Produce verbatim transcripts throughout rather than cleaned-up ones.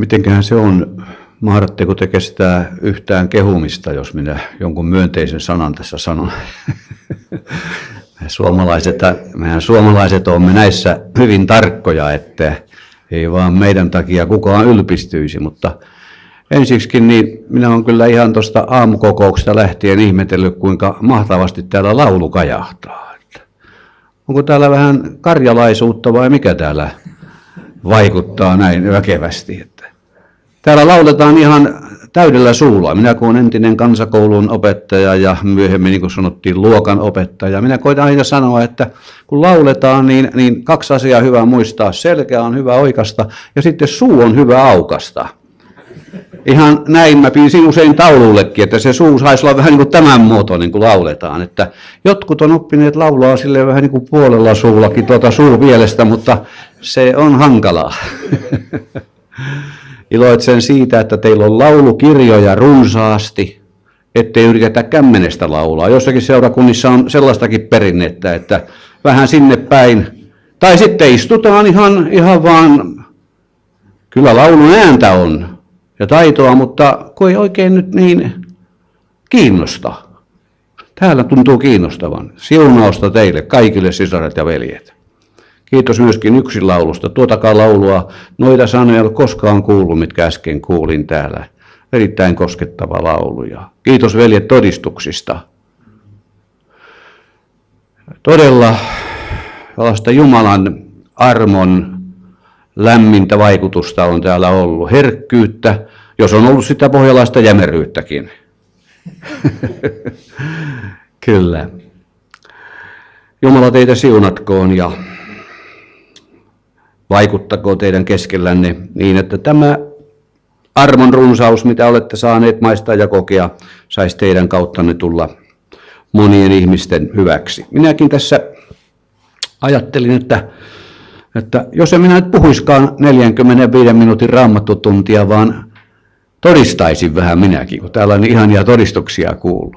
Mitenköhän se on, mahdatteko te kestää yhtään kehumista, jos minä jonkun myönteisen sanan tässä sanon? Me suomalaiset, mehän suomalaiset olemme näissä hyvin tarkkoja, että ei vaan meidän takia kukaan ylpistyisi, mutta ensiksikin niin minä olen kyllä ihan tuosta aamukokouksesta lähtien ihmetellyt, kuinka mahtavasti täällä laulu kajahtaa. Onko täällä vähän karjalaisuutta vai mikä täällä vaikuttaa näin väkevästi? Että täällä lauletaan ihan täydellä suulla. Minä kun olen entinen kansakoulun opettaja ja myöhemmin niin kuin sanottiin luokan opettaja, minä koitan aina sanoa, että kun lauletaan, niin, niin kaksi asiaa hyvä muistaa. Selkä on hyvä oikasta ja sitten suu on hyvä aukasta. Ihan näin mä piirsin usein taulullekin, että se suu saisi olla vähän niin kuin tämän muotoinen, kun lauletaan. Että jotkut on oppineet laulaa silleen vähän niin kuin puolella suullakin tuota suuvielestä, mutta se on hankalaa. Iloitsen siitä, että teillä on laulukirjoja runsaasti, ettei yritetä kämmenestä laulaa. Jossakin seurakunnissa on sellaistakin perinnettä, että vähän sinne päin. Tai sitten istutaan ihan, ihan vaan, kyllä laulun ääntä on ja taitoa, mutta kun ei oikein nyt niin kiinnosta. Täällä tuntuu kiinnostavan. Siunausta teille, kaikille sisaret ja veljet. Kiitos myöskin yksin laulusta. Tuotakaan laulua, noita sanoja ei ole koskaan kuullut, mitkä äsken kuulin täällä. Erittäin koskettava laulu. Ja kiitos veljet todistuksista. Todella tällaista Jumalan armon lämmintä vaikutusta on täällä ollut. Herkkyyttä, jos on ollut sitä pohjalaista jämeryyttäkin. Kyllä. Jumala teitä siunatkoon ja vaikuttakoon teidän keskellänne niin, että tämä armon runsaus, mitä olette saaneet maistaa ja kokea, saisi teidän kauttanne tulla monien ihmisten hyväksi. Minäkin tässä ajattelin, että, että jos en minä nyt puhuiskaan neljänkymmenenviiden minuutin raamattutuntia, vaan todistaisin vähän minäkin, kun täällä on ihania todistuksia kuullut.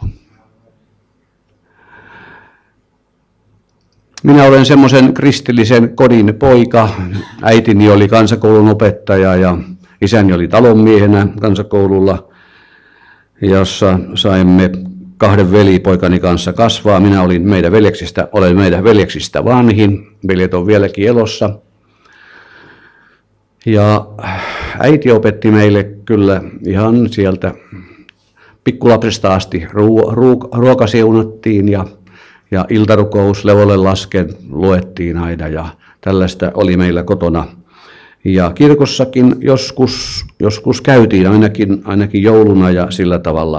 Minä olen semmoisen kristillisen kodin poika. Äitini oli kansakoulun opettaja ja isäni oli talonmiehenä kansakoululla, jossa saimme kahden velipoikani kanssa kasvaa. Minä olin meidän veljeksistä, olen meidän veljeksistä vanhin. Veljet on vieläkin elossa. Ja äiti opetti meille kyllä ihan sieltä pikkulapsesta asti ruo- ruo- ruoka siunattiin ja Ja iltarukous, levolle lasken luettiin aina ja tällaista oli meillä kotona. Ja kirkossakin joskus, joskus käytiin ainakin, ainakin jouluna ja sillä tavalla.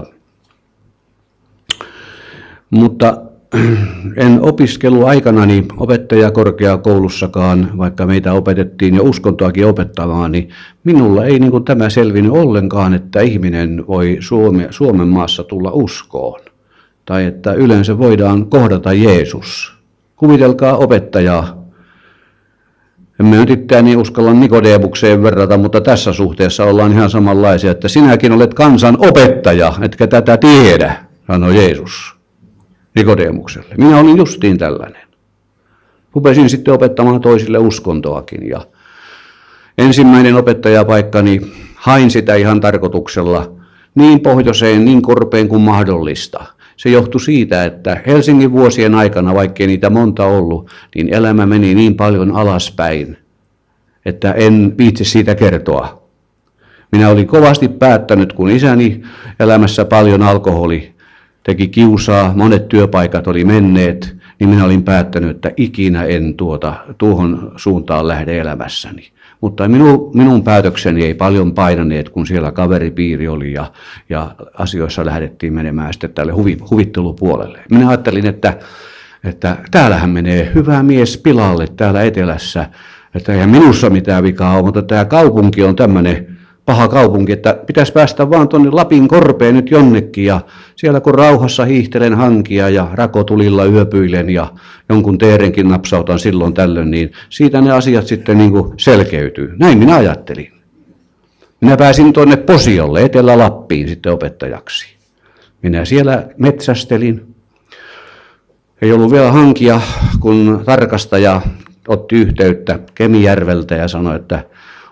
Mutta en opiskeluaikanani opettajakorkeakoulussakaan, vaikka meitä opetettiin jo uskontoakin opettamaan, niin minulla ei niin kuin tämä selvinnyt ollenkaan, että ihminen voi Suome, Suomen maassa tulla uskoon. Tai että yleensä voidaan kohdata Jeesus. Kuvitelkaa opettajaa. Emme nyt itseäni uskalla Nikodemukseen verrata, mutta tässä suhteessa ollaan ihan samanlaisia, että sinäkin olet kansan opettaja, etkä tätä tiedä, sanoi Jeesus Nikodemukselle. Minä olin justiin tällainen. Rupesin sitten opettamaan toisille uskontoakin ja ensimmäinen opettajapaikkani hain sitä ihan tarkoituksella niin pohjoiseen, niin korpeen kuin mahdollista. Se johtui siitä, että Helsingin vuosien aikana, vaikkei niitä monta ollut, niin elämä meni niin paljon alaspäin, että en viitsi siitä kertoa. Minä olin kovasti päättänyt, kun isäni elämässä paljon alkoholi teki kiusaa, monet työpaikat oli menneet, niin minä olin päättänyt, että ikinä en tuota, tuohon suuntaan lähde elämässäni. Mutta minun, minun päätökseni ei paljon painaneet, kun siellä kaveripiiri oli ja, ja asioissa lähdettiin menemään sitten tälle huvi, huvittelupuolelle. Minä ajattelin, että, että täällähän menee hyvä mies pilalle täällä etelässä, että eihän minussa mitään vikaa ole, mutta tämä kaupunki on tämmöinen paha kaupunki, että pitäisi päästä vaan tuonne Lapin korpeen nyt jonnekin ja siellä kun rauhassa hiihtelen hankia ja rakotulilla yöpyilen ja jonkun teerenkin napsautan silloin tällöin, niin siitä ne asiat sitten niin kuin selkeytyy. Näin minä ajattelin. Minä pääsin tuonne Posiolle, Etelä-Lappiin sitten opettajaksi. Minä siellä metsästelin. Ei ollut vielä hankia, kun tarkastaja otti yhteyttä Kemijärveltä ja sanoi, että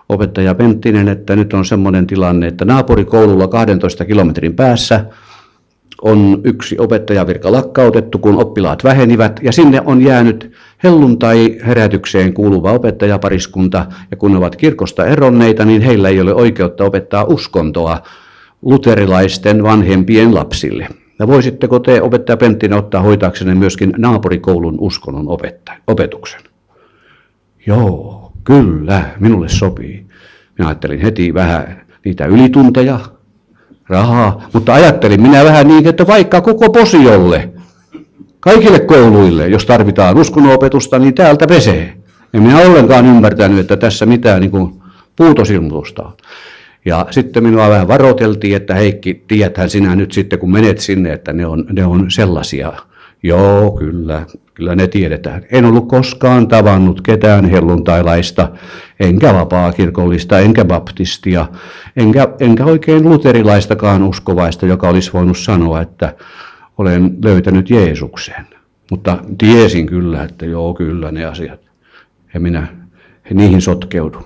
opettaja Penttinen, että nyt on semmoinen tilanne, että naapurikoululla kahdentoista kilometrin päässä on yksi opettajavirka lakkautettu, kun oppilaat vähenivät, ja sinne on jäänyt helluntai-herätykseen kuuluva opettajapariskunta, ja kun ne ovat kirkosta eronneita, niin heillä ei ole oikeutta opettaa uskontoa luterilaisten vanhempien lapsille. Ja voisitteko te, opettaja Penttinen, ottaa hoitaaksenne myöskin naapurikoulun uskonnon opetuksen? Joo, kyllä, minulle sopii. Minä ajattelin heti vähän niitä ylitunteja, rahaa, mutta ajattelin minä vähän niin, että vaikka koko posiolle, kaikille kouluille, jos tarvitaan uskonnonopetusta, niin täältä pesee. En minä ollenkaan ymmärtänyt, että tässä mitään niin kuin puutosilmutusta on. Ja sitten minua vähän varoiteltiin, että Heikki, tiedäthän sinä nyt sitten, kun menet sinne, että ne on, ne on sellaisia. Joo, kyllä, kyllä ne tiedetään. En ollut koskaan tavannut ketään helluntailaista, enkä vapaakirkollista, enkä baptistia, enkä, enkä oikein luterilaistakaan uskovaista, joka olisi voinut sanoa, että olen löytänyt Jeesuksen. Mutta tiesin kyllä, että joo, kyllä ne asiat. Ja minä niihin sotkeudun.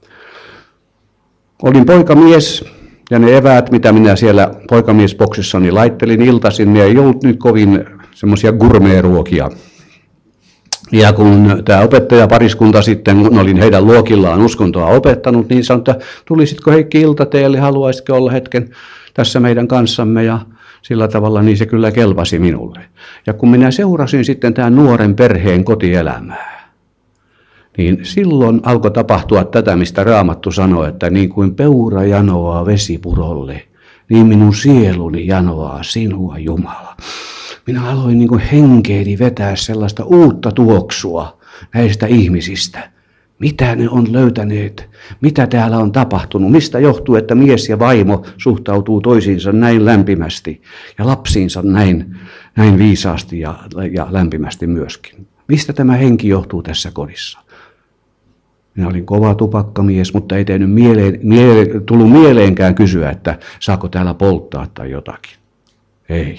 Olin poikamies, ja ne eväät, mitä minä siellä poikamiesboksissani laittelin iltaisin, ne ei ollut nyt kovin semmoisia gourmet-ruokia. Ja kun tämä opettajapariskunta sitten, kun olin heidän luokillaan uskontoa opettanut, niin sanoi, että tulisitko Heikki iltateelle, haluaisitko olla hetken tässä meidän kanssamme, ja sillä tavalla niin se kyllä kelpasi minulle. Ja kun minä seurasin sitten tämän nuoren perheen kotielämää, niin silloin alkoi tapahtua tätä, mistä Raamattu sanoi, että niin kuin peura janoaa vesipurolle, niin minun sieluni janoaa sinua, Jumala. Minä aloin niin kuin henkeeni vetää sellaista uutta tuoksua näistä ihmisistä. Mitä ne on löytäneet? Mitä täällä on tapahtunut? Mistä johtuu, että mies ja vaimo suhtautuu toisiinsa näin lämpimästi ja lapsiinsa näin, näin viisaasti ja, ja lämpimästi myöskin? Mistä tämä henki johtuu tässä kodissa? Minä olin kova tupakkamies, mutta ei tehnyt mieleen, miele, tullut mieleenkään kysyä, että saako täällä polttaa tai jotakin. Ei.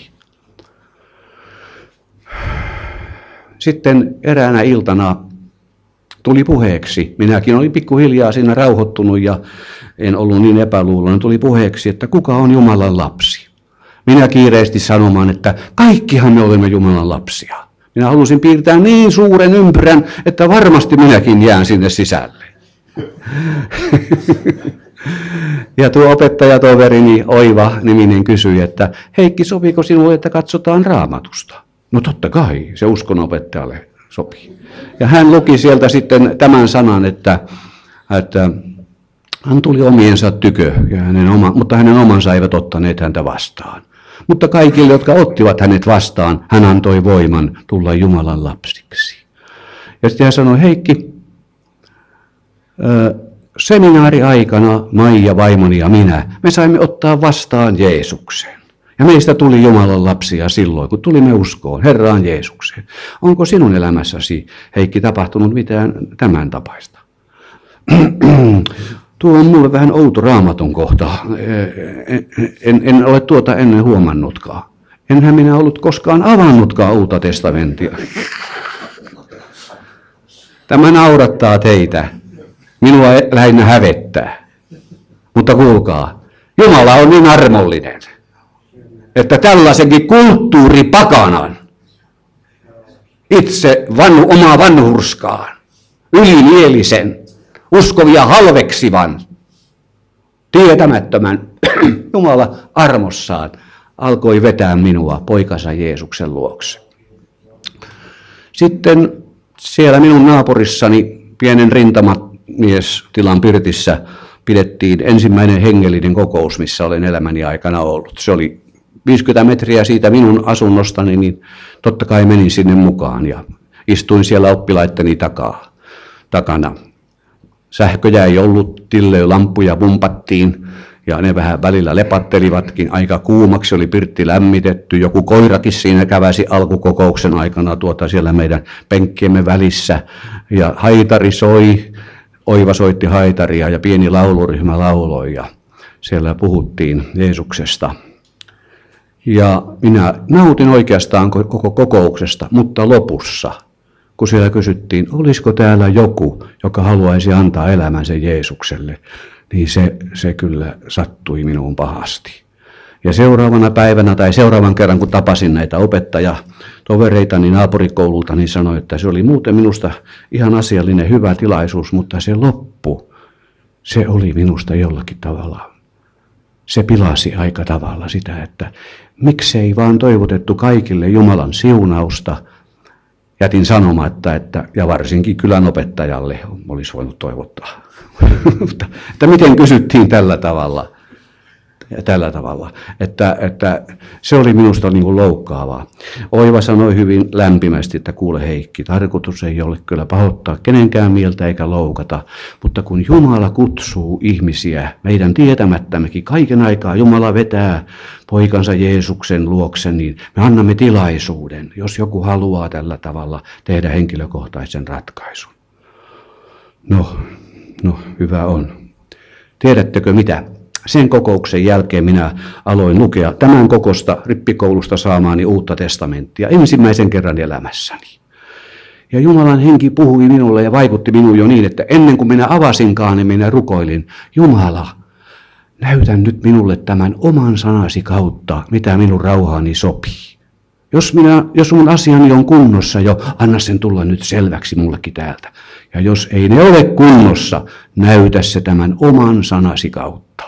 Sitten eräänä iltana tuli puheeksi, minäkin olin pikkuhiljaa siinä rauhoittunut ja en ollut niin epäluuloinen, tuli puheeksi, että kuka on Jumalan lapsi. Minä kiireesti sanomaan, että kaikkihan me olemme Jumalan lapsia. Minä halusin piirtää niin suuren ympyrän, että varmasti minäkin jään sinne sisälle. Ja tuo opettajatoverini Oiva-niminen kysyi, että Heikki, sopiiko sinulle, että katsotaan Raamatusta? No totta kai, se uskonopettajalle sopii. Ja hän luki sieltä sitten tämän sanan, että, että hän tuli omiensa tykö, ja hänen oma, mutta hänen omansa eivät ottaneet häntä vastaan. Mutta kaikille, jotka ottivat hänet vastaan, hän antoi voiman tulla Jumalan lapsiksi. Ja sitten hän sanoi, Heikki, seminaariaikana Maija, vaimoni ja minä, me saimme ottaa vastaan Jeesuksen. Ja meistä tuli Jumalan lapsia silloin, kun tulimme uskoon Herraan Jeesukseen. Onko sinun elämässäsi, Heikki, tapahtunut mitään tämän tapaista? Tuo on mulle vähän outo Raamatun kohta. En, en ole tuota ennen huomannutkaan. Enhän minä ollut koskaan avannutkaan Uutta testamenttia. Tämä naurattaa teitä. Minua lähinnä hävettää. Mutta kuulkaa, Jumala on niin armollinen, että tällaisenkin kulttuuripakanan, itse vanhu, omaa vanhurskaan, ylimielisen, uskovia halveksivan, tietämättömän Jumala armossaan alkoi vetää minua poikansa Jeesuksen luokse. Sitten siellä minun naapurissani pienen rintamamiestilan pirtissä pidettiin ensimmäinen hengellinen kokous, missä olen elämäni aikana ollut. Se oli viisikymmentä metriä siitä minun asunnostani, niin totta kai menin sinne mukaan ja istuin siellä oppilaitteni takaa, takana. Sähköjä ei ollut, tilleylampuja pumpattiin ja ne vähän välillä lepattelivatkin. Aika kuumaksi oli pirtti lämmitetty. Joku koirakin siinä käväsi alkukokouksen aikana tuota siellä meidän penkkiemme välissä. Ja haitari soi, Oiva soitti haitaria ja pieni lauluryhmä lauloi ja siellä puhuttiin Jeesuksesta. Ja minä nautin oikeastaan koko kokouksesta, mutta lopussa kun siellä kysyttiin, olisiko täällä joku, joka haluaisi antaa elämänsä Jeesukselle, niin se, se kyllä sattui minuun pahasti. Ja seuraavana päivänä tai seuraavan kerran, kun tapasin näitä opettajatovereitani naapurikoululta, niin sanoin, että se oli muuten minusta ihan asiallinen hyvä tilaisuus, mutta se loppu, se oli minusta jollakin tavalla. Se pilasi aika tavalla sitä, että miksei vaan toivotettu kaikille Jumalan siunausta. Jätin sanomatta, että, ja varsinkin kylän opettajalle olisi voinut toivottaa. Että miten kysyttiin tällä tavalla. Tällä tavalla, että, että se oli minusta niin kuin loukkaavaa. Oiva sanoi hyvin lämpimästi, että kuule Heikki, tarkoitus ei ole kyllä pahoittaa kenenkään mieltä eikä loukata, mutta kun Jumala kutsuu ihmisiä meidän tietämättämmekin, kaiken aikaa Jumala vetää poikansa Jeesuksen luokse, niin me annamme tilaisuuden, jos joku haluaa tällä tavalla tehdä henkilökohtaisen ratkaisun. No, no hyvä on. Tiedättekö mitä? Sen kokouksen jälkeen minä aloin lukea tämän kokosta rippikoulusta saamaani uutta testamenttia ensimmäisen kerran elämässäni. Ja Jumalan henki puhui minulle ja vaikutti minuun jo niin, että ennen kuin minä avasinkaan, niin minä rukoilin, Jumala, näytän nyt minulle tämän oman sanasi kautta, mitä minun rauhaani sopii. Jos, minä, jos mun asiani on kunnossa jo, anna sen tulla nyt selväksi mullekin täältä. Ja jos ei ne ole kunnossa, näytä se tämän oman sanasi kautta.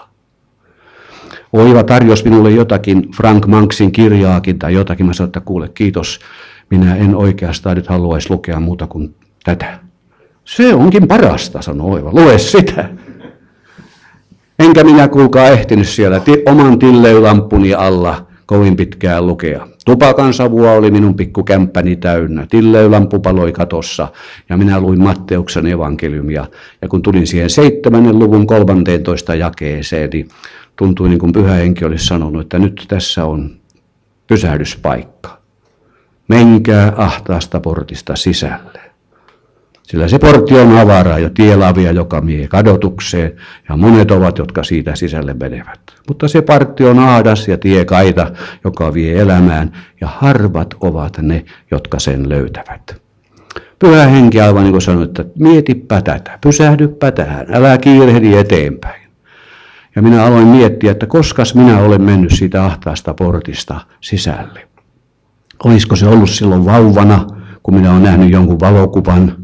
Oiva tarjosi minulle jotakin Frank Manksin kirjaakin tai jotakin. Mä sanoin, että kuule, kiitos. Minä en oikeastaan nyt haluaisi lukea muuta kuin tätä. Se onkin parasta, sanoi Oiva. Lue sitä. Enkä minä kuulkaa ehtinyt siellä ti- oman tilleylampuni alla kovin pitkään lukea. Tupakan savua oli minun pikkukämppäni täynnä. Tilleylampu paloi katossa ja minä luin Matteuksen evankeliumia. Ja kun tulin siihen seitsemännen luvun kolmanteentoista jakeeseen, niin tuntui niin kuin Pyhä Henki olisi sanonut, että nyt tässä on pysähdyspaikka. Menkää ahtaasta portista sisälle. Sillä se portti on avara ja tie lavia, joka vie kadotukseen, ja monet ovat, jotka siitä sisälle menevät. Mutta se portti on aadas ja tie kaita, joka vie elämään, ja harvat ovat ne, jotka sen löytävät. Pyhä Henki aivan niin kuin sanoi, että mietipä tätä, pysähdyppä tähän, älä kiirehdi eteenpäin. Ja minä aloin miettiä, että koskas minä olen mennyt siitä ahtaasta portista sisälle. Olisiko se ollut silloin vauvana, kun minä olen nähnyt jonkun valokuvan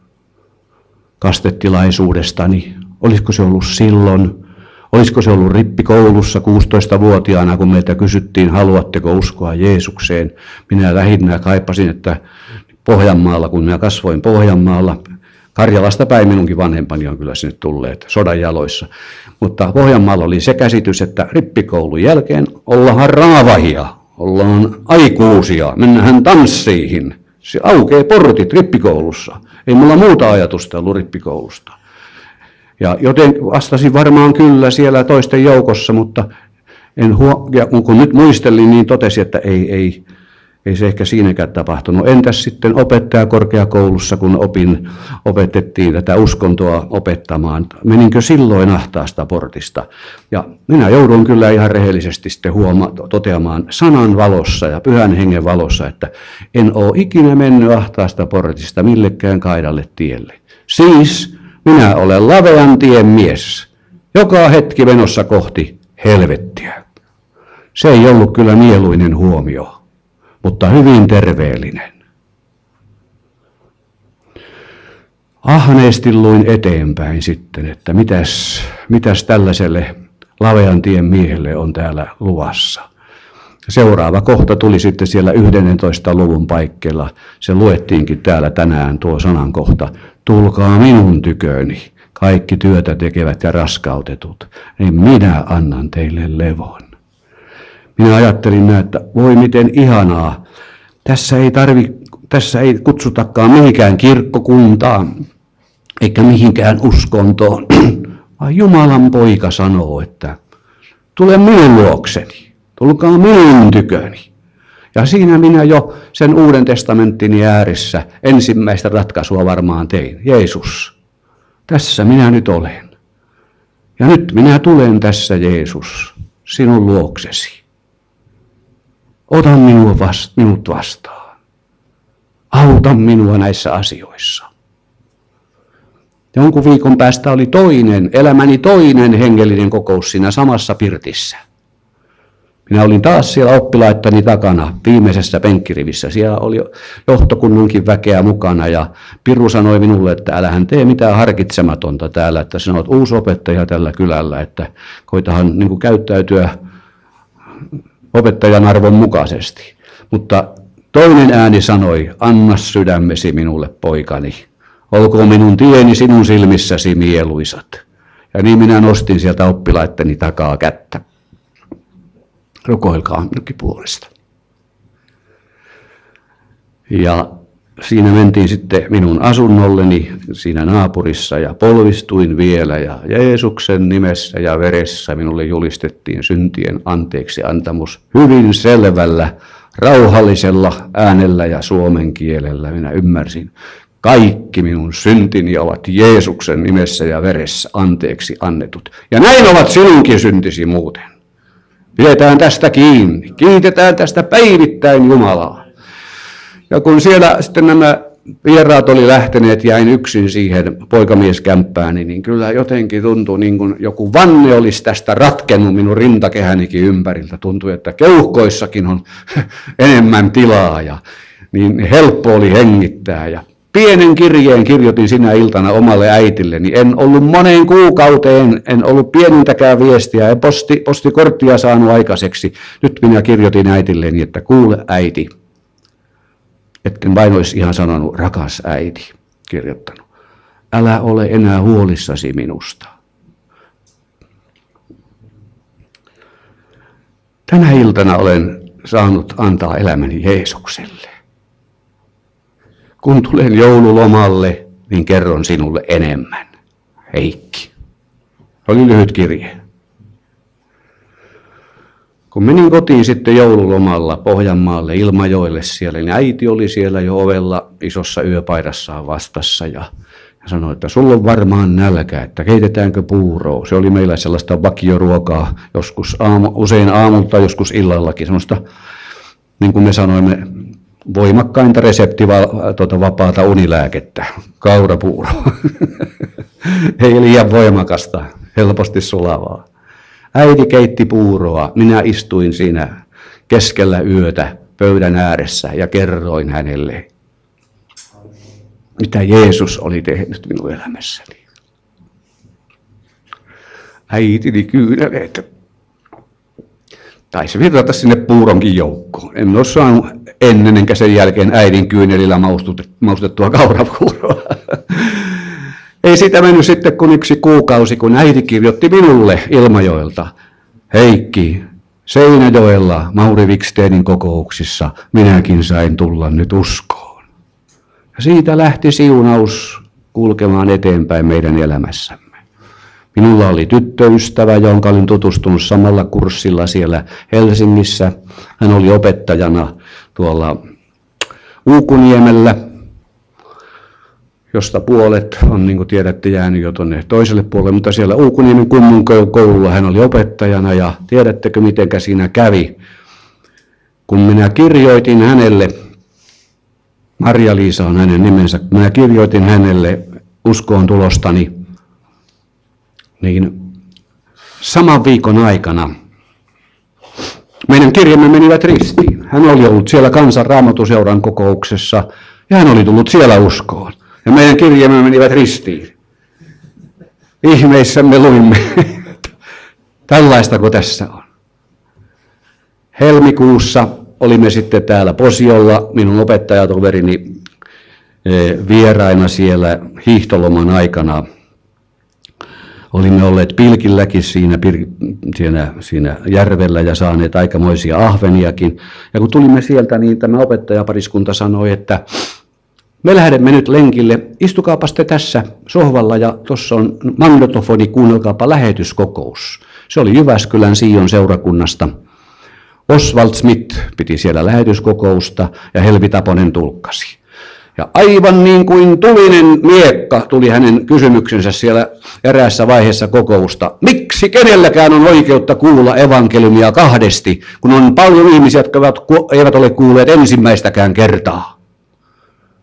kastetilaisuudestani? Olisiko se ollut silloin? Olisiko se ollut rippikoulussa kuusitoistavuotiaana, kun meiltä kysyttiin, haluatteko uskoa Jeesukseen? Minä lähinnä kaipasin, että Pohjanmaalla, kun minä kasvoin Pohjanmaalla, Karjalasta päin minunkin vanhempani on kyllä sinne tulleet sodan jaloissa. Mutta Pohjanmaalla oli se käsitys, että rippikoulun jälkeen ollaan raavahia, ollaan aikuisia, mennään tanssiin. Se aukeaa portit rippikoulussa. Ei mulla muuta ajatusta ollut rippikoulusta. Ja joten vastasin varmaan kyllä siellä toisten joukossa, mutta en huo- ja kun nyt muistelin, niin totesin, että ei, ei, ei se ehkä siinäkään tapahtunut. Entäs sitten opettajakorkeakoulussa, kun opin, opetettiin tätä uskontoa opettamaan? Meninkö silloin ahtaasta portista? Ja minä joudun kyllä ihan rehellisesti sitten huoma- toteamaan sanan valossa ja Pyhän Hengen valossa, että en ole ikinä mennyt ahtaasta portista millekään kaidalle tielle. Siis minä olen lavean tien mies, joka hetki menossa kohti helvettiä. Se ei ollut kyllä mieluinen huomio, mutta hyvin terveellinen. Ahneesti luin eteenpäin sitten, että mitäs, mitäs tällaiselle lavean tien miehelle on täällä luvassa. Seuraava kohta tuli sitten siellä yhdentoista luvun paikkeilla. Se luettiinkin täällä tänään tuo sanan kohta. Tulkaa minun tyköni, kaikki työtä tekevät ja raskautetut, niin minä annan teille levon. Minä ajattelin, että voi miten ihanaa. Tässä ei, tarvi, tässä ei kutsutakaan mihinkään kirkkokuntaan, eikä mihinkään uskontoon, vaan Jumalan poika sanoo, että tule minun luokseni, tulkaa minun tyköni. Ja siinä minä jo sen Uuden testamenttini ääressä ensimmäistä ratkaisua varmaan tein. Jeesus, tässä minä nyt olen. Ja nyt minä tulen tässä, Jeesus, sinun luoksesi. Ota minua vast, minut vastaan. Auta minua näissä asioissa. Jonkun viikon päästä oli toinen, elämäni toinen hengellinen kokous siinä samassa pirtissä. Minä olin taas siellä oppilaittani takana viimeisessä penkkirivissä. Siellä oli johtokunnankin väkeä mukana ja Piru sanoi minulle, että älähän tee mitään harkitsematonta täällä, että sinä olet uusi opettaja tällä kylällä, että koitahan niin kuin käyttäytyä opettajan arvon mukaisesti. Mutta toinen ääni sanoi, anna sydämesi minulle, poikani. Olkoon minun tieni sinun silmissäsi mieluisat. Ja niin minä nostin sieltä oppilaitteni takaa kättä. Rukoilkaa minunkin puolesta. Ja siinä mentiin sitten minun asunnolleni siinä naapurissa ja polvistuin vielä ja Jeesuksen nimessä ja veressä minulle julistettiin syntien anteeksi antamus hyvin selvällä, rauhallisella äänellä ja suomen kielellä. Minä ymmärsin. Kaikki minun syntini ovat Jeesuksen nimessä ja veressä anteeksi annetut. Ja näin ovat sinunkin syntisi muuten. Pidetään tästä kiinni. Kiitetään tästä päivittäin Jumalaa. Ja kun siellä sitten nämä vieraat oli lähteneet, jäin yksin siihen poikamieskämppääni, niin kyllä jotenkin tuntui niin kuin joku vanne olisi tästä ratkennut minun rintakehänikin ympäriltä. Tuntui, että keuhkoissakin on enemmän tilaa ja niin helppo oli hengittää. Ja pienen kirjeen kirjoitin sinä iltana omalle äitilleni. En ollut moneen kuukauteen, en ollut pienintäkään viestiä, en posti, postikorttia saanut aikaiseksi. Nyt minä kirjoitin äitilleni, että kuule äiti. Etten vain olisi ihan sanonut rakas äiti, kirjoittanut. Älä ole enää huolissasi minusta. Tänä iltana olen saanut antaa elämäni Jeesukselle. Kun tulen joululomalle, niin kerron sinulle enemmän. Heikki. Oli lyhyt kirje. Kun menin kotiin sitten joululomalla Pohjanmaalle, Ilmajoelle siellä, niin äiti oli siellä jo ovella isossa yöpaidassaan vastassa ja sanoi, että sulla on varmaan nälkä, että keitetäänkö puuroa. Se oli meillä sellaista vakioruokaa, joskus aamu, usein aamulta, joskus illallakin, semmoista, niin kuin me sanoimme, voimakkainta reseptiva, tuota, vapaata unilääkettä, kaurapuuro. Ei liian voimakasta, helposti sulavaa. Äiti keitti puuroa, minä istuin siinä keskellä yötä pöydän ääressä ja kerroin hänelle, mitä Jeesus oli tehnyt minun elämässäni. Äitini kyyneleet taisi virrata sinne puuronkin joukkoon. En ole saanut ennen enkä sen jälkeen äidin kyynelillä maustettua kaurapuuroa. Ei sitä mennyt sitten kun yksi kuukausi, kun äiti kirjoitti minulle Ilmajoelta. Heikki, Seinäjoella Mauri Wiksteenin kokouksissa minäkin sain tulla nyt uskoon. Ja siitä lähti siunaus kulkemaan eteenpäin meidän elämässämme. Minulla oli tyttöystävä, jonka olin tutustunut samalla kurssilla siellä Helsingissä. Hän oli opettajana tuolla Uukuniemellä, josta puolet on, niin kuin tiedätte, jäänyt jo tuonne toiselle puolelle, mutta siellä Uukuniemen Kummun koululla hän oli opettajana, ja tiedättekö, mitenkä siinä kävi? Kun minä kirjoitin hänelle, Marja-Liisa on hänen nimensä, kun minä kirjoitin hänelle uskoon tulostani, niin saman viikon aikana meidän kirjamme menivät ristiin. Hän oli ollut siellä Kansan Raamatuseuran kokouksessa, ja hän oli tullut siellä uskoon. Ja meidän kirjamme menivät ristiin. Ihmeissämme luimme. Tällaistako tässä on? Helmikuussa olimme sitten täällä Posiolla, minun opettajatoverini vieraina siellä hiihtoloman aikana. Olimme olleet pilkilläkin siinä, siinä, siinä järvellä ja saaneet aikamoisia ahveniakin. Ja kun tulimme sieltä, niin tämä opettajapariskunta sanoi, että me lähdemme nyt lenkille, istukaapas te tässä sohvalla ja tuossa on magnetofoni, kuunnelkaapa lähetyskokous. Se oli Jyväskylän Sion seurakunnasta. Oswald Smith piti siellä lähetyskokousta ja Helvi Taponen tulkkasi. Ja aivan niin kuin tulinen miekka tuli hänen kysymyksensä siellä eräässä vaiheessa kokousta. Miksi kenelläkään on oikeutta kuulla evankeliumia kahdesti, kun on paljon ihmisiä, jotka eivät ole kuulleet ensimmäistäkään kertaa?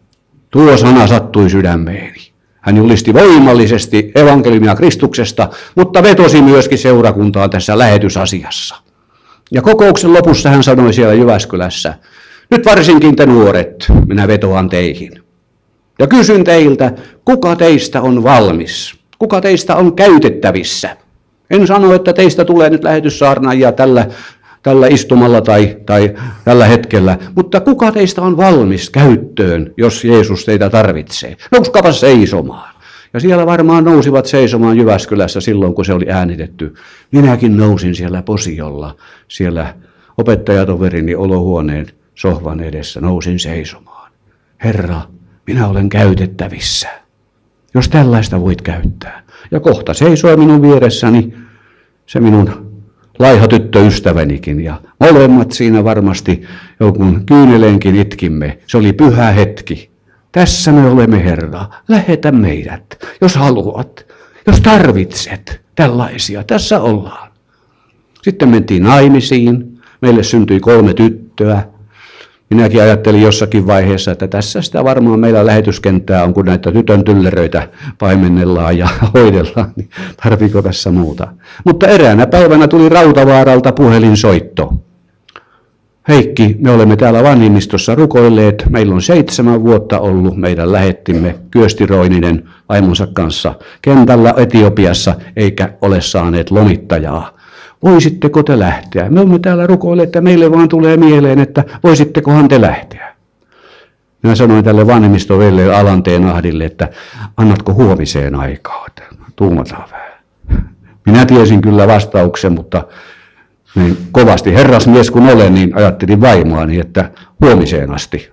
Tuo sana sattui sydämeeni. Hän julisti voimallisesti evankeliumia Kristuksesta, mutta vetosi myöskin seurakuntaa tässä lähetysasiassa. Ja kokouksen lopussa hän sanoi siellä Jyväskylässä, nyt varsinkin te nuoret, minä vetoan teihin. Ja kysyn teiltä, kuka teistä on valmis? Kuka teistä on käytettävissä? En sano, että teistä tulee nyt lähetyssaarnaajia tällä, tällä istumalla tai, tai tällä hetkellä, mutta kuka teistä on valmis käyttöön, jos Jeesus teitä tarvitsee? Nouskapa seisomaan. Ja siellä varmaan nousivat seisomaan Jyväskylässä silloin, kun se oli äänitetty. Minäkin nousin siellä posiolla, siellä opettajatoverini olohuoneen sohvan edessä, nousin seisomaan. Herra, minä olen käytettävissä, jos tällaista voit käyttää. Ja kohta seisoi minun vieressäni se minun laiha tyttöystävänikin, ja molemmat siinä varmasti jonkun kyyneleenkin itkimme. Se oli pyhä hetki. Tässä me olemme, Herra. Lähetä meidät, jos haluat, jos tarvitset tällaisia. Tässä ollaan. Sitten mentiin naimisiin. Meille syntyi kolme tyttöä. Minäkin ajattelin jossakin vaiheessa, että tässä sitä varmaan meillä lähetyskenttää on, kun näitä tytön tylleröitä paimennellaan ja hoidellaan, niin tarviiko tässä muuta. Mutta eräänä päivänä tuli Rautavaaralta puhelinsoitto. Heikki, me olemme täällä vanhimmistossa rukoilleet. Meillä on seitsemän vuotta ollut meidän lähettimme Kyösti Roininen vaimonsa kanssa kentällä Etiopiassa, eikä ole saaneet lomittajaa. Voisitteko te lähteä? Me olemme täällä rukoilleet, että meille vaan tulee mieleen, että voisittekohan te lähteä. Minä sanoin tälle vanhemmistovelle Alanteen Ahdille, että annatko huomiseen aikaa, tuumataan vähän. Minä tiesin kyllä vastauksen, mutta niin kovasti herrasmies kun olen, niin ajattelin vaimoani, että huomiseen asti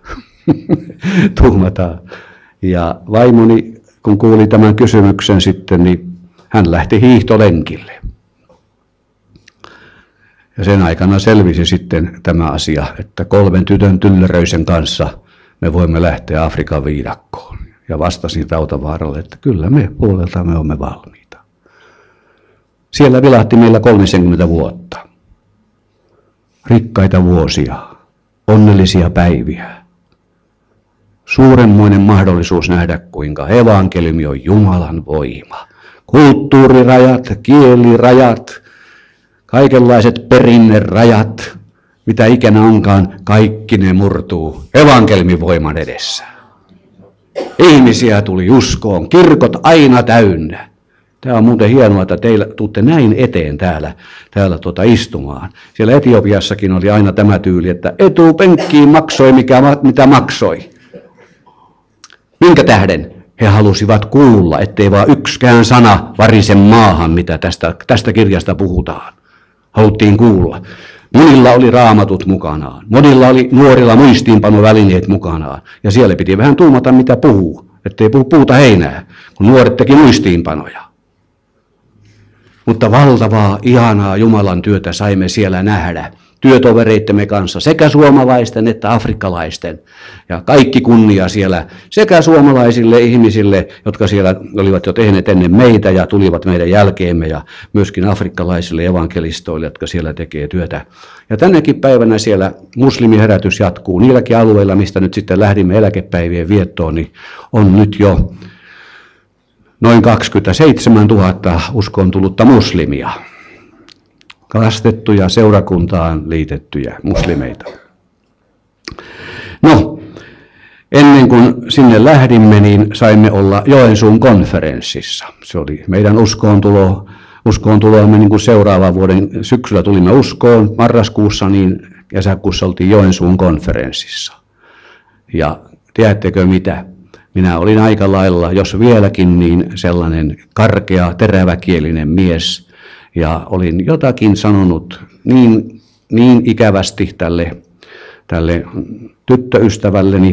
tuumataan. Ja vaimoni, kun kuuli tämän kysymyksen sitten, niin hän lähti hiihtolenkille. Ja sen aikana selvisi sitten tämä asia, että kolmen tytön tylleröisen kanssa me voimme lähteä Afrikan viidakkoon. Ja vastasin Rautavaaralle, että kyllä me puolelta me olemme valmiita. Siellä vilahti meillä kolmekymmentä vuotta. Rikkaita vuosia, onnellisia päiviä. Suuremmoinen mahdollisuus nähdä, kuinka evankeliumi on Jumalan voima. Kulttuurirajat, kielirajat, kaikenlaiset perinnerajat, mitä ikinä onkaan, kaikki ne murtuu evankeliumin voiman edessä. Ihmisiä tuli uskoon, kirkot aina täynnä. Tämä on muuten hienoa, että teillä tuutte näin eteen täällä, täällä tuota istumaan. Siellä Etiopiassakin oli aina tämä tyyli, että etupenkkiin maksoi mikä, mitä maksoi. Minkä tähden? He halusivat kuulla, ettei vaan yksikään sana varise maahan, mitä tästä, tästä kirjasta puhutaan. Haluttiin kuulla. Monilla oli raamatut mukanaan. Monilla oli nuorilla muistiinpanovälineet mukanaan. Ja siellä piti vähän tuumata, mitä puhuu. Ettei puhu puuta heinää, kun nuoret teki muistiinpanoja. Mutta valtavaa, ihanaa Jumalan työtä saimme siellä nähdä. Työtovereittemme kanssa, sekä suomalaisten että afrikkalaisten. Ja kaikki kunnia siellä sekä suomalaisille ihmisille, jotka siellä olivat jo tehneet ennen meitä ja tulivat meidän jälkeemme, ja myöskin afrikkalaisille evankelistoille, jotka siellä tekee työtä. Ja tänäkin päivänä siellä muslimiherätys jatkuu. Niilläkin alueilla, mistä nyt sitten lähdimme eläkepäivien viettoon, niin on nyt jo noin kaksikymmentäseitsemäntuhatta uskoon tullutta muslimia. Kastettuja, seurakuntaan liitettyjä muslimeita. No, ennen kuin sinne lähdimme, niin saimme olla Joensuun konferenssissa. Se oli meidän uskoontulo, uskoontuloamme niin kuin seuraavan vuoden syksyllä tulimme uskoon. Marraskuussa, niin kesäkuussa oltiin Joensuun konferenssissa. Ja tiedättekö mitä? Minä olin aika lailla, jos vieläkin, niin sellainen karkea, teräväkielinen mies. Ja olin jotakin sanonut niin, niin ikävästi tälle, tälle tyttöystävälleni,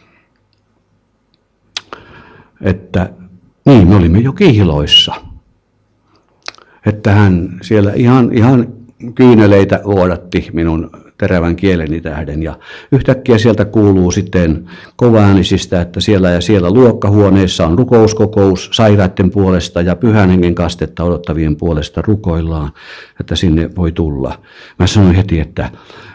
että niin, me olimme jo kihloissa. Että hän siellä ihan, ihan kyyneleitä vuodatti minun terävän kieleni tähden. Ja yhtäkkiä sieltä kuuluu sitten kovaäänisistä, että siellä ja siellä luokkahuoneessa on rukouskokous sairaiden puolesta ja pyhän hengen kastetta odottavien puolesta rukoillaan, että sinne voi tulla. Mä sanoin heti, että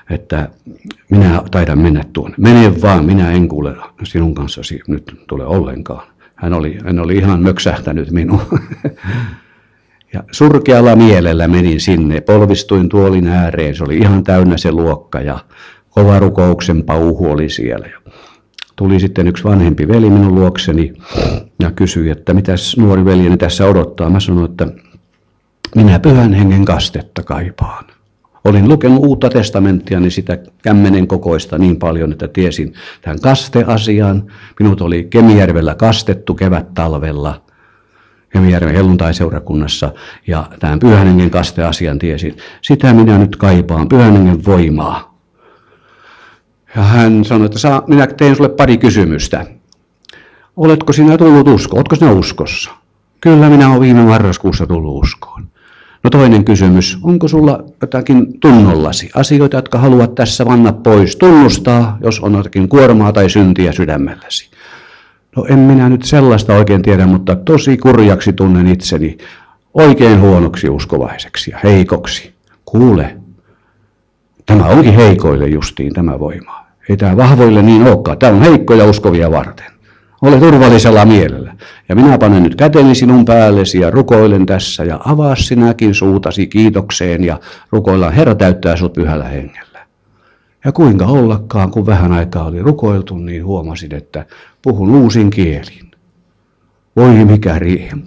että minä taidan mennä tuonne. Mene vaan, minä en kuule sinun kanssasi nyt tule ollenkaan. Hän oli, hän oli ihan möksähtänyt minua. Ja surkealla mielellä menin sinne, polvistuin tuolin ääreen, se oli ihan täynnä se luokka ja kova rukouksen pauhu oli siellä. Tuli sitten yksi vanhempi veli minun luokseni ja kysyi, että mitäs nuori veljeni tässä odottaa. Mä sanoin, että minä pyhän hengen kastetta kaipaan. Olin lukenut uutta testamenttia, niin sitä kämmenen kokoista niin paljon, että tiesin tämän kasteasian. Minut oli Kemijärvellä kastettu kevät-talvella, Kemijärven helluntaiseurakunnassa, ja tämän pyhän hengen kasteasian tiesin. Sitä minä nyt kaipaan, pyhän hengen voimaa. Ja hän sanoi, että saa, minä teen sulle pari kysymystä. Oletko sinä tullut uskoon? Oletko sinä uskossa? Kyllä, minä olen viime marraskuussa tullut uskoon. No toinen kysymys, onko sulla jotakin tunnollasi, asioita, jotka haluat tässä vanna pois, tunnustaa, jos on jotakin kuormaa tai syntiä sydämelläsi? No en minä nyt sellaista oikein tiedä, mutta tosi kurjaksi tunnen itseni, oikein huonoksi uskovaiseksi ja heikoksi. Kuule, tämä onkin heikoille justiin tämä voima. Ei tämä vahvoille niin olekaan, tämä on heikkoja uskovia varten. Ole turvallisella mielellä. Ja minä panen nyt käteni sinun päällesi ja rukoilen tässä ja avaa sinäkin suutasi kiitokseen ja rukoillaan, Herra täyttää sut pyhällä hengellä. Ja kuinka ollakaan, kun vähän aikaa oli rukoiltu, niin huomasin, että puhun uusin kielin. Voi mikä riemu.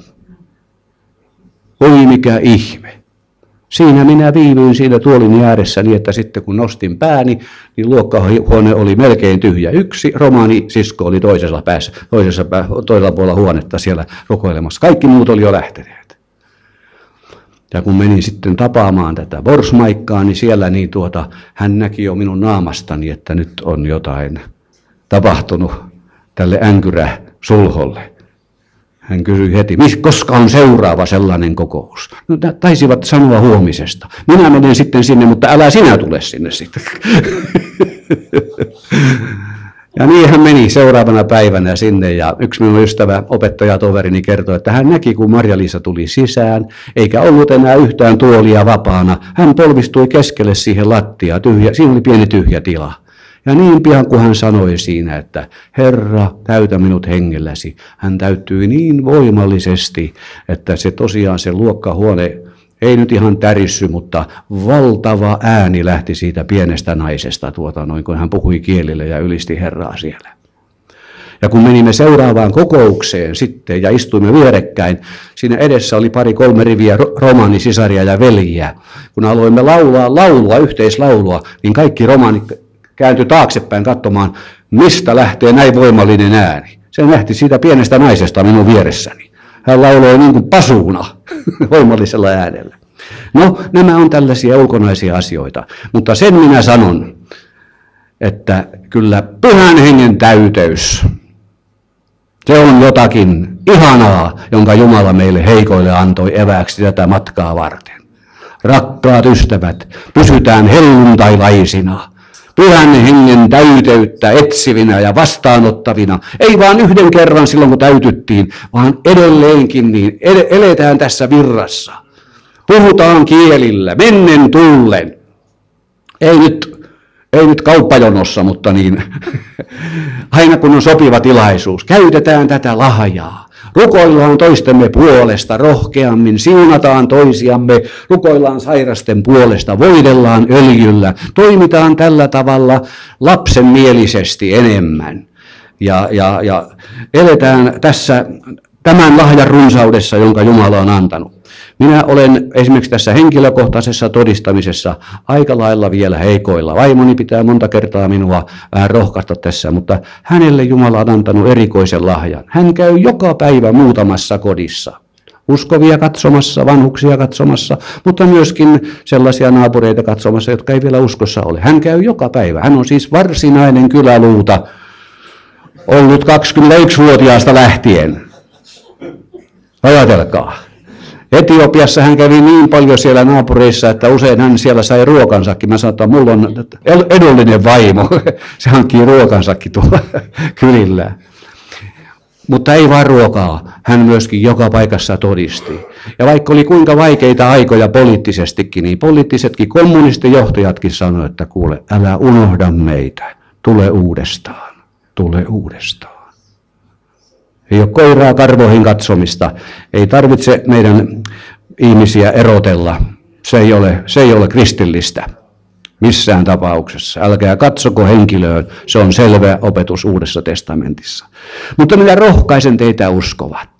Voi mikä ihme. Siinä minä viivyin siinä tuolin ääressä niin, että sitten kun nostin pääni, niin luokkahuone oli melkein tyhjä. Yksi romaani sisko oli toisella päässä, toisessa pää, toisella puolella huonetta siellä rukoilemassa. Kaikki muut oli jo lähteneet. Ja kun menin sitten tapaamaan tätä Borsmaikkaa, niin siellä niin tuota, hän näki jo minun naamastani, että nyt on jotain tapahtunut tälle änkyrä sulholle. Hän kysyi heti, koska on seuraava sellainen kokous? No, taisivat sanoa huomisesta. Minä menen sitten sinne, mutta älä sinä tule sinne sitten. Ja niin hän meni seuraavana päivänä sinne ja yksi minun ystävä opettajatoverini kertoi, että hän näki, kun Marja-Liisa tuli sisään, eikä ollut enää yhtään tuolia vapaana. Hän polvistui keskelle siihen lattiaan, tyhjä, siinä oli pieni tyhjä tila. Ja niin pian kuin hän sanoi siinä, että Herra, täytä minut hengelläsi, hän täyttyi niin voimallisesti, että se tosiaan se luokkahuone ei nyt ihan tärissy, mutta valtava ääni lähti siitä pienestä naisesta, tuota, noin kun hän puhui kielille ja ylisti Herraa siellä. Ja kun menimme seuraavaan kokoukseen sitten ja istuimme vierekkäin, siinä edessä oli pari kolme riviä romaanisisaria ja veljiä. Kun aloimme laulaa laulua, yhteislaulua, niin kaikki romaanit kääntyi taaksepäin katsomaan, mistä lähtee näin voimallinen ääni. Se lähti siitä pienestä naisesta minun vieressäni. Hän lauloi niin kuin pasuuna voimallisella äänellä. No, nämä on tällaisia ulkonaisia asioita, mutta sen minä sanon, että kyllä pyhän hengen täyteys, se on jotakin ihanaa, jonka Jumala meille heikoille antoi evääksi tätä matkaa varten. Rakkaat ystävät, pysytään helluntailaisina. Pyhän hengen täyteyttä etsivinä ja vastaanottavina. Ei vaan yhden kerran silloin, kun täytyttiin, vaan edelleenkin niin. Eletään tässä virrassa. Puhutaan kielillä, mennen tullen. Ei nyt, ei nyt kauppajonossa, mutta niin, aina kun on sopiva tilaisuus. Käytetään tätä lahjaa. Rukoillaan toistemme puolesta rohkeammin, siunataan toisiamme, rukoillaan sairasten puolesta, voidellaan öljyllä, toimitaan tällä tavalla lapsenmielisesti enemmän ja, ja, ja eletään tässä tämän lahjan runsaudessa, jonka Jumala on antanut. Minä olen esimerkiksi tässä henkilökohtaisessa todistamisessa aika lailla vielä heikoilla. Vaimoni pitää monta kertaa minua vähän rohkaista tässä, mutta hänelle Jumala on antanut erikoisen lahjan. Hän käy joka päivä muutamassa kodissa. Uskovia katsomassa, vanhuksia katsomassa, mutta myöskin sellaisia naapureita katsomassa, jotka ei vielä uskossa ole. Hän käy joka päivä. Hän on siis varsinainen kyläluuta ollut kaksikymmentäyksivuotiaasta lähtien. Ajatelkaa. Etiopiassa hän kävi niin paljon siellä naapureissa, että usein hän siellä sai ruokansakin. Mä sanoin, että mulla on edullinen vaimo. Se hankkii ruokansakin tuolla kylillä. Mutta ei vaan ruokaa, hän myöskin joka paikassa todisti. Ja vaikka oli kuinka vaikeita aikoja poliittisestikin, niin poliittisetkin kommunistijohtajatkin sanoivat, että kuule, älä unohda meitä, tule uudestaan, tule uudestaan. Ei ole koiraa karvoihin katsomista, ei tarvitse meidän ihmisiä erotella, se ei ole, se ei ole kristillistä. Missään tapauksessa. Älkää katsoko henkilöön, se on selvä opetus Uudessa testamentissa. Mutta minä rohkaisen teitä uskovat.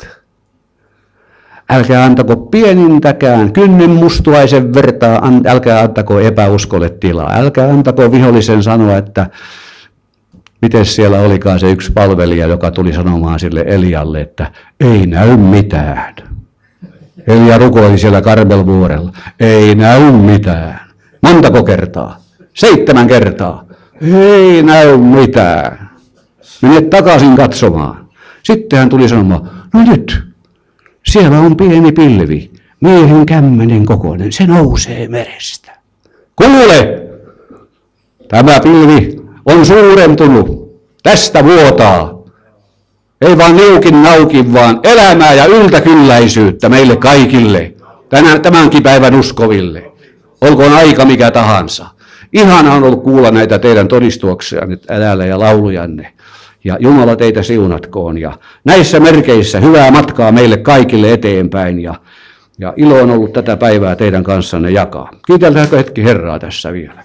Älkää antako pienintäkään kynnen mustuaisen vertaa, älkää antako epäuskolle tilaa. Älkää antako vihollisen sanoa, että miten siellä olikaan se yksi palvelija, joka tuli sanomaan sille Elialle, että ei näy mitään. Elia rukoili siellä Karmelvuorella, ei näy mitään. Montako kertaa? Seitsemän kertaa. Ei näy mitään. Mene takaisin katsomaan. Sitten hän tuli sanomaan, no nyt, siellä on pieni pilvi, miehen kämmenen kokoinen, se nousee merestä. Kuule, tämä pilvi on suurentunut, tästä vuotaa. Ei vaan niukin naukin, vaan elämää ja yltäkylläisyyttä meille kaikille, tänään, tämänkin päivän uskoville. Olkoon aika mikä tahansa. Ihana on ollut kuulla näitä teidän todistuksianne täällä ja laulujanne. Ja Jumala teitä siunatkoon. Ja näissä merkeissä hyvää matkaa meille kaikille eteenpäin. Ja, ja ilo on ollut tätä päivää teidän kanssanne jakaa. Kiiteltäänkö hetki Herraa tässä vielä.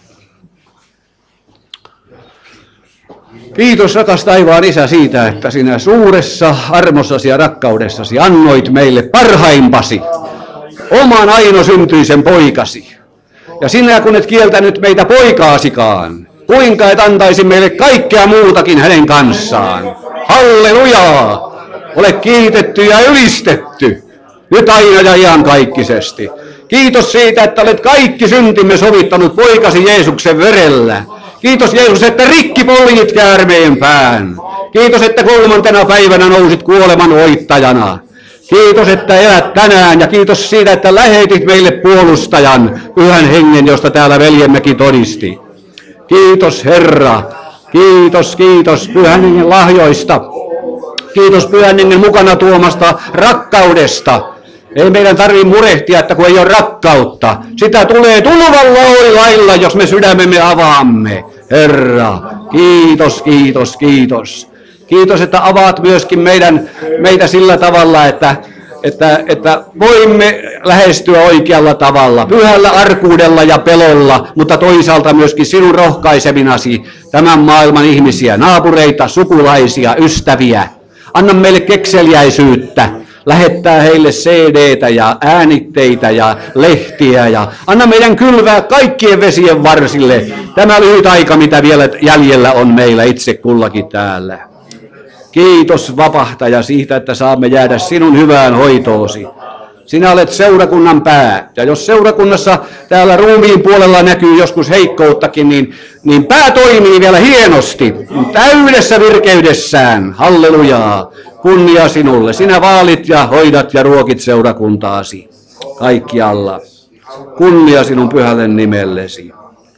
Kiitos rakas taivaan Isä siitä, että sinä suuressa armossasi ja rakkaudessasi annoit meille parhaimpasi, oman ainosyntyisen poikasi. Ja sinä kun et kieltänyt meitä poikaasikaan, kuinka et antaisi meille kaikkea muutakin hänen kanssaan. Hallelujaa! Ole kiitetty ja ylistetty, nyt aina ja iankaikkisesti. Kiitos siitä, että olet kaikki syntimme sovittanut poikasi Jeesuksen verellä. Kiitos Jeesus, että rikki poljit käärmeen pään. Kiitos, että kolmantena päivänä nousit kuoleman voittajana. Kiitos, että elät tänään ja kiitos siitä, että lähetit meille puolustajan, Pyhän Hengen, josta täällä veljemmekin todisti. Kiitos Herra, kiitos, kiitos Pyhän Hengen lahjoista. Kiitos Pyhän Hengen mukana tuomasta rakkaudesta. Ei meidän tarvitse murehtia, että kun ei ole rakkautta. Sitä tulee tulvalla lailla, jos me sydämemme avaamme. Herra, kiitos, kiitos, kiitos. Kiitos, että avaat myöskin meidän, meitä sillä tavalla, että, että, että voimme lähestyä oikealla tavalla, pyhällä arkuudella ja pelolla, mutta toisaalta myöskin sinun rohkaiseminasi tämän maailman ihmisiä, naapureita, sukulaisia, ystäviä. Anna meille kekseliäisyyttä, lähettää heille C D:tä ja äänitteitä ja lehtiä ja anna meidän kylvää kaikkien vesien varsille tämä lyhyt aika, mitä vielä jäljellä on meillä itse kullakin täällä. Kiitos vapahtaja siitä, että saamme jäädä sinun hyvään hoitoosi. Sinä olet seurakunnan pää, ja jos seurakunnassa täällä ruumiin puolella näkyy joskus heikkouttakin, niin, niin pää toimii vielä hienosti, täydessä virkeydessään. Hallelujaa, kunnia sinulle. Sinä vaalit ja hoidat ja ruokit seurakuntaasi kaikkialla. Kunnia sinun pyhälle nimellesi.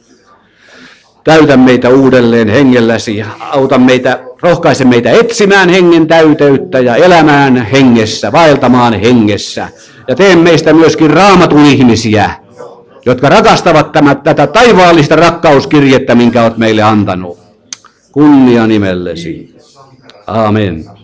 Täytä meitä uudelleen hengelläsi, auta meitä, rohkaise meitä etsimään hengen täyteyttä ja elämään hengessä, vaeltamaan hengessä. Ja tee meistä myöskin raamatun ihmisiä, jotka rakastavat tämä, tätä taivaallista rakkauskirjettä, minkä olet meille antanut. Kunnia nimellesi. Amen.